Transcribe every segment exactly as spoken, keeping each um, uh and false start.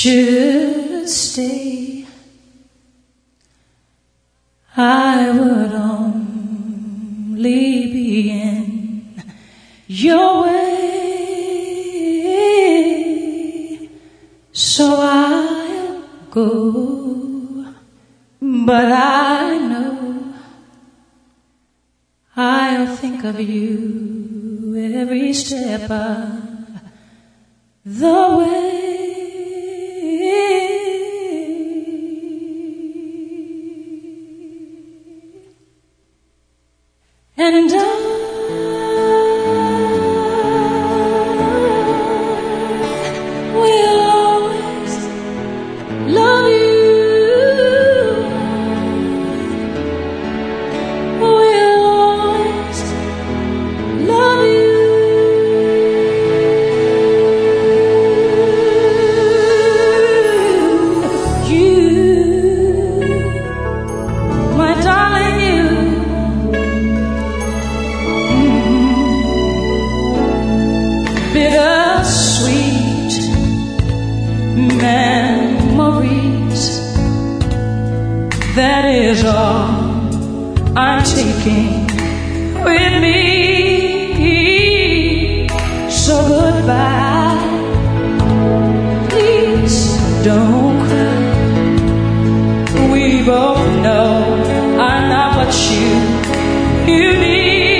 should stay, I would only be in your way. So I'll go, but I know I'll think of you every step of the way. And I will always love you, will always love you. You, my darling, you. Bittersweet memories, that is all I'm taking with me. So goodbye, please don't cry. We both know I'm not what you, you need.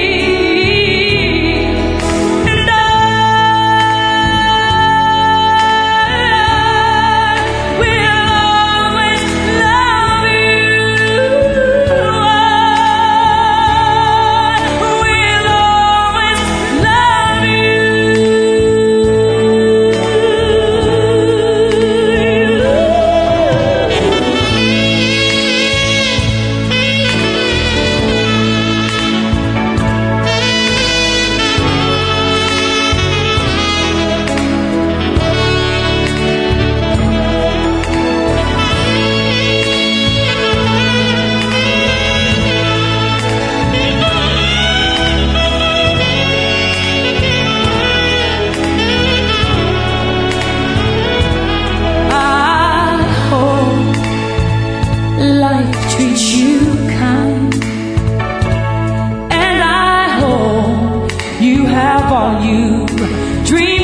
Life treats you kind, and I hope you have all you dream